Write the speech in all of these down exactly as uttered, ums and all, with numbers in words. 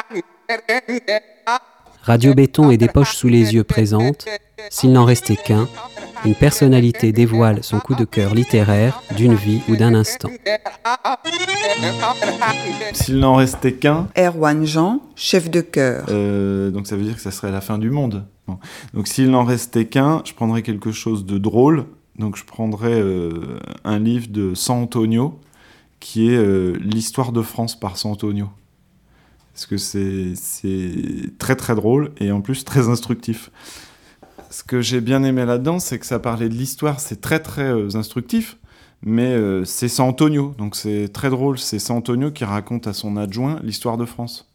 Radio Béton et des poches sous les yeux présente S'il n'en restait qu'un, une personnalité dévoile son coup de cœur littéraire d'une vie ou d'un instant. S'il n'en restait qu'un... Erwan Jean, chef de chœur. Euh, donc ça veut dire que ça serait la fin du monde. Bon. Donc s'il n'en restait qu'un, je prendrais quelque chose de drôle. Donc je prendrais euh, un livre de San Antonio, qui est euh, l'histoire de France par San Antonio. Parce que c'est, c'est très très drôle et en plus très instructif. Ce que j'ai bien aimé là-dedans, c'est que ça parlait de l'histoire, c'est très très euh, instructif, mais euh, c'est San Antonio, donc c'est très drôle. C'est San Antonio qui raconte à son adjoint l'histoire de France.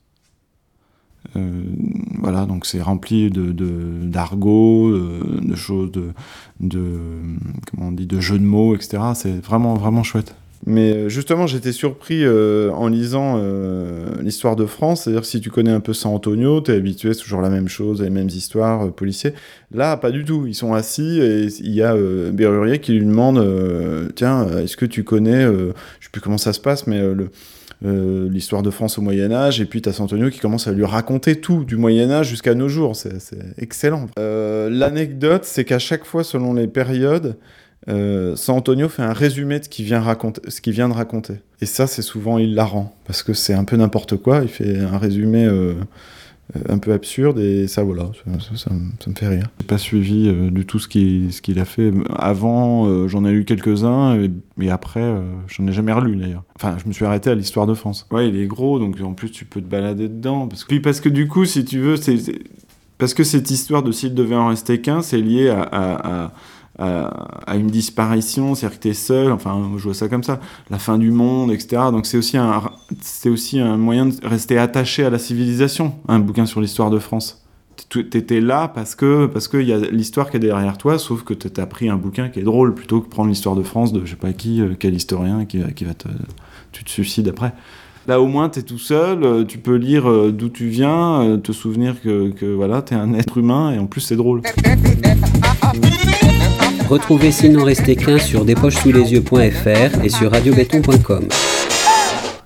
Euh, voilà, donc c'est rempli de, de, d'argot, de, de choses, de, de, comment on dit, de jeux de mots, et cetera. C'est vraiment vraiment chouette. Mais justement, j'étais surpris euh, en lisant euh, l'histoire de France. C'est-à-dire que si tu connais un peu San Antonio, t'es habitué, c'est toujours la même chose, les mêmes histoires, euh, policiers. Là, pas du tout. Ils sont assis et il y a euh, Bérurier qui lui demande euh, « Tiens, est-ce que tu connais, euh, je sais plus comment ça se passe, mais euh, le, euh, l'histoire de France au Moyen-Âge ?» Et puis t'as San Antonio qui commence à lui raconter tout, du Moyen-Âge jusqu'à nos jours. C'est, c'est excellent. Euh, l'anecdote, c'est qu'à chaque fois, selon les périodes, Euh, San Antonio fait un résumé de ce qu'il vient, raconter, ce qu'il vient de raconter. Et ça, c'est souvent hilarant, parce que c'est un peu n'importe quoi. Il fait un résumé euh, un peu absurde, et ça, voilà, ça, ça, ça, ça me fait rire. J'ai pas suivi euh, du tout ce qu'il, ce qu'il a fait. Avant, euh, j'en ai lu quelques-uns, et, et après, euh, j'en ai jamais relu, d'ailleurs. Enfin, je me suis arrêté à l'histoire de France. Ouais, il est gros, donc en plus, tu peux te balader dedans. Parce que, puis parce que du coup, si tu veux, c'est, c'est... parce que cette histoire de s'il devait en rester qu'un, c'est lié à... à, à À, à une disparition, c'est-à-dire que t'es seul, enfin, je vois ça comme ça, la fin du monde, et cetera. Donc c'est aussi un, c'est aussi un moyen de rester attaché à la civilisation, un bouquin sur l'histoire de France. T'étais là parce que parce qu'il y a l'histoire qui est derrière toi, sauf que t'as pris un bouquin qui est drôle, plutôt que prendre l'histoire de France de je sais pas qui, quel historien qui, qui va te... Tu te suicides après. Là, au moins, t'es tout seul, tu peux lire d'où tu viens, te souvenir que, que voilà, t'es un être humain, et en plus, c'est drôle. Retrouvez S'il n'en restait qu'un sur des poches sous les yeux point f r et sur radio béton point com.